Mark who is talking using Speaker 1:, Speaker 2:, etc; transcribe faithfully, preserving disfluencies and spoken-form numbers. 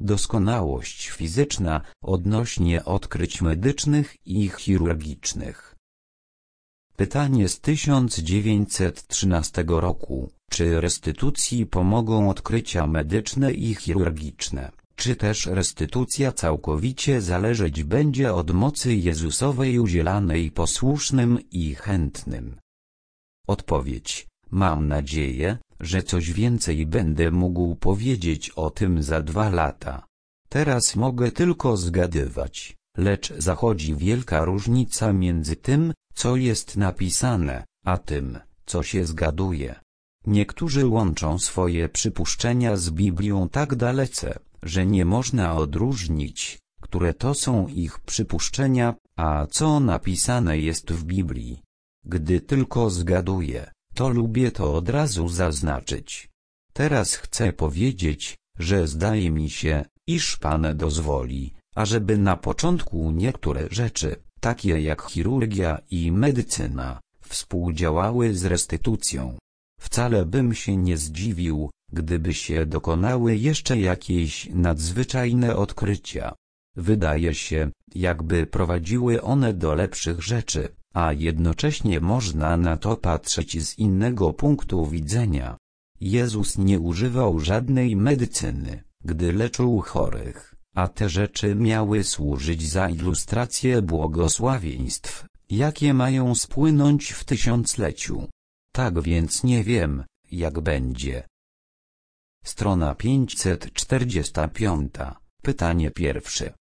Speaker 1: doskonałość fizyczna odnośnie odkryć medycznych i chirurgicznych. Pytanie z tysiąc dziewięćset trzynastego roku. Czy restytucji pomogą odkrycia medyczne i chirurgiczne, czy też restytucja całkowicie zależeć będzie od mocy Jezusowej udzielanej posłusznym i chętnym? Odpowiedź. Mam nadzieję, że coś więcej będę mógł powiedzieć o tym za dwa lata. Teraz mogę tylko zgadywać, lecz zachodzi wielka różnica między tym, co jest napisane, a tym, co się zgaduje. Niektórzy łączą swoje przypuszczenia z Biblią tak dalece, że nie można odróżnić, które to są ich przypuszczenia, a co napisane jest w Biblii. Gdy tylko zgaduję, to lubię to od razu zaznaczyć. Teraz chcę powiedzieć, że zdaje mi się, iż Pan dozwoli, ażeby na początku niektóre rzeczy, takie jak chirurgia i medycyna, współdziałały z restytucją. Wcale bym się nie zdziwił, gdyby się dokonały jeszcze jakieś nadzwyczajne odkrycia. Wydaje się, jakby prowadziły one do lepszych rzeczy, a jednocześnie można na to patrzeć z innego punktu widzenia. Jezus nie używał żadnej medycyny, gdy leczył chorych, a te rzeczy miały służyć za ilustrację błogosławieństw, jakie mają spłynąć w tysiącleciu. Tak więc nie wiem, jak będzie. Strona pięćset czterdziesta piąta. Pytanie pierwsze.